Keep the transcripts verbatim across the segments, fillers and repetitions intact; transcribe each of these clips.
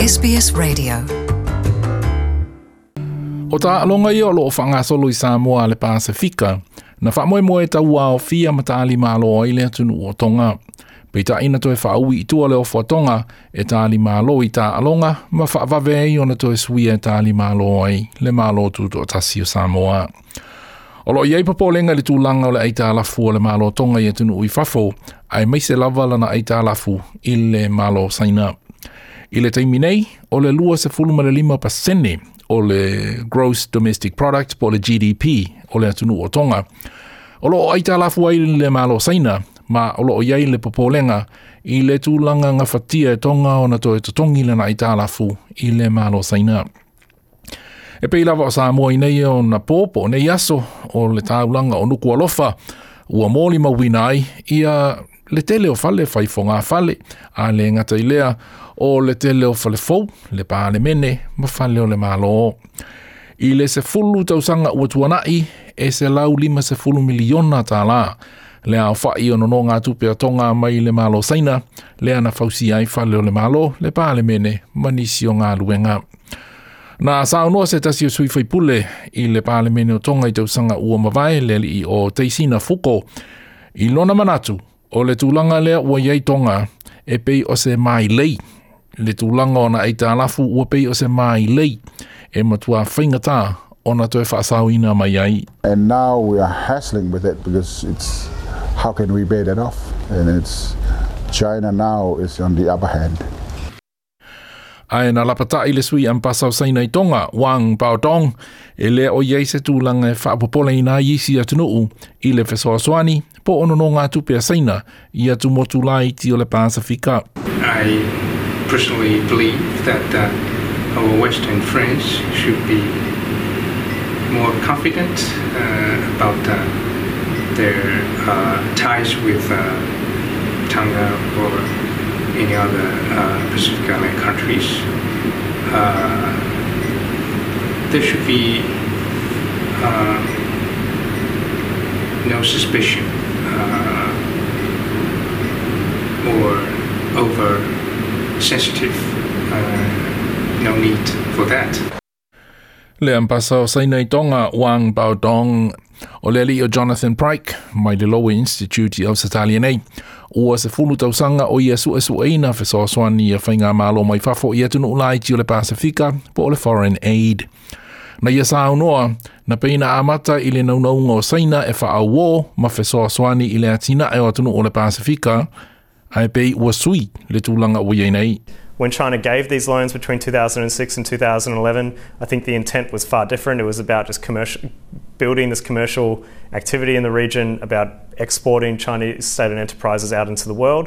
S B S Radio. O ta alonga i o loo whanga solo i Samoa le Pasifika, na whamoe moe tau ao fia matali malo ai le atunu o Tonga. Pei ta ina toe whaui i tua leo whatonga e tali malo i ta alonga, ma whaavave i ona toe suia e tali malo ai le malo tuto o tasi o Samoa. O lo iei papolenga le tūlanga o le aita alafu o le malo Tonga i atunu i whafo, ai meise lava lana aita alafu i le malo saina. I le taimi nei, o le lua se fuluma le lima pasene o le Gross Domestic Product po le G D P o le atunu o Tonga. O lo aita alafu ai le malo saina, ma o lo iei le popolenga i le tūlanga ngā whatia e Tonga o na toe totongi lana aita alafu i le malo saina. E pei lava o Samoa i nei o na pōpo nei aso o le tāulanga o nuku alofa ua mōli mawina ai ia le tele o fale whaifonga fale a le ngata i lea o le tele o fale fau, le pāle mene, ma fale o le malo. I le se fulu tausanga ua tuanai e se lau lima se fulu miliona tā la. Le au whai o nono ngā tupe a Tonga mai le malo saina, le ana fausi ai fale o le malo, le pāle mene, manisi o ngā luenga. Na saunoa se tasi o sui whaipule i le pāle mene o Tonga i tausanga ua mawai le li o Teisina Fuko. I lona manatu, o le tūlanga lea ua iei Tonga e pei o se mai lei. Le tūlanga o na eita alafu ua pei o se mai lei e matua whaingatā o na toe whaasauina mai ai. And now we are hassling with it because it's how can we pay that off? And it's China now is on the upper hand. Ai na lapata i le sui an pasau saina i Tonga, Wang Baodong, e lea o iei se tūlanga e whaapopole i nā isi atunuu i le whesoasoani, po ono no ngā tupe a saina i atu motu lai ti o le Pasifika. I personally believe that uh, our Western friends should be more confident uh, about uh, their uh, ties with uh, Tonga or any other uh, Pacific Island countries. Uh, there should be uh, no suspicion uh, or over sensitive. Uh, no need for that. Le ampasa o saina i Tonga, Wang Baodong, o le li o Jonathan Pryke, mai le Lowe Institute i Ausitalia nei. Ua se fulu tausanga o ia su esu eina whesoasoani a whainga malo mai whafo i atunu ulai ti o le Pasifika po o le Foreign Aid. Na ia sa noa, na peina amata i le naunaunga o saina e wha au ma whesoasoani i le atina e o atunu o le Pasifika, ai pei ua sui le tūlanga o iei nei. When China gave these loans between two thousand six and two thousand eleven, I think the intent was far different. It was about just commercial, building this commercial activity in the region, about exporting Chinese state-owned enterprises out into the world.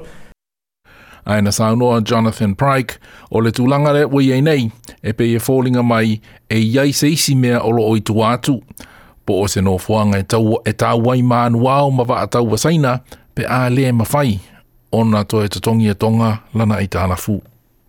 Aina saunoa Jonathan Pryke, o le tūlanga le ua iei nei, e pe e fōlinga mai e iei se isi mea o lo o i tu atu. Po o se no fuanga e tau, e tau wai mānu au ma wa a tau wa saina, pe a le mawhai, ona to e tatongi e Tonga lana i tā alafu.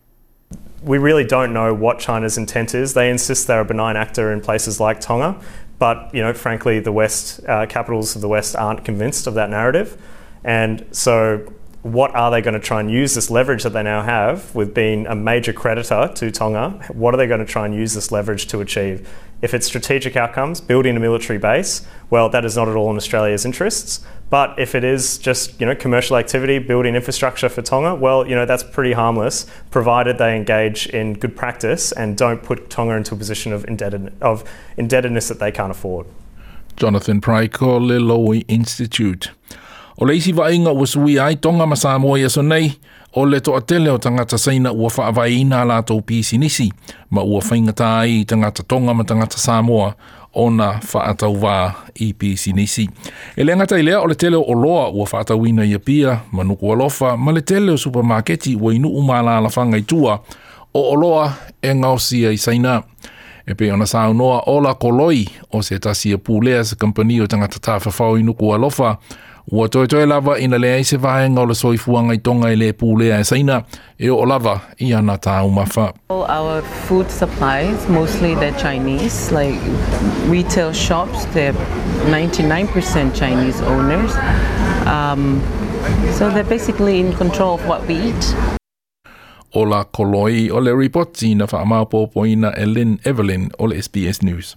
We really don't know what China's intent is. They insist they're a benign actor in places like Tonga, but you know, frankly, the West, uh, capitals of the West aren't convinced of that narrative. And so what are they going to try and use this leverage that they now have with being a major creditor to Tonga? What are they going to try and use this leverage to achieve? If it's strategic outcomes, building a military base, well, that is not at all in Australia's interests. But if it is just, you know, commercial activity, building infrastructure for Tonga, well, you know, that's pretty harmless, provided they engage in good practice and don't put Tonga into a position of indebted, of indebtedness that they can't afford. Jonathan Pryke o le Lowe Institute. O le isi vainga ua sui ai Tonga ma Samoa ia so nei, o le toa tele o tangata saina ua whaavaina la tau pisi nisi, ma ua whaingata ai tangata Tonga ma tangata Samoa, o na whaatau wā i pisi nisi. E le ngata i lea o le tele o loa ua whaatauina ia pia, ma nuku alofa, ma le tele o supermarketi ua inu umala la whanga i tua, o o loa e ngausia i saina. E pe ona saunoa ola koloi o se tasia pūlea se kampani o tangata tāwhawhau i nuku alofa, ua toe toe lava ina lea i se vahenga o le soifuanga i Tonga i le pūlea e saina, e o lava i ana tā umafa. Our food supplies, mostly they're Chinese, like retail shops, they're ninety-nine percent Chinese owners. Um, so they're basically in control of what we eat. o la koloi o le ripoti na whaamaupopoina e Lynn Evelyn o le S B S News.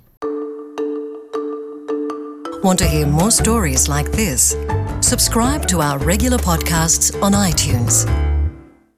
Want to hear more stories like this? Subscribe to our regular podcasts on iTunes.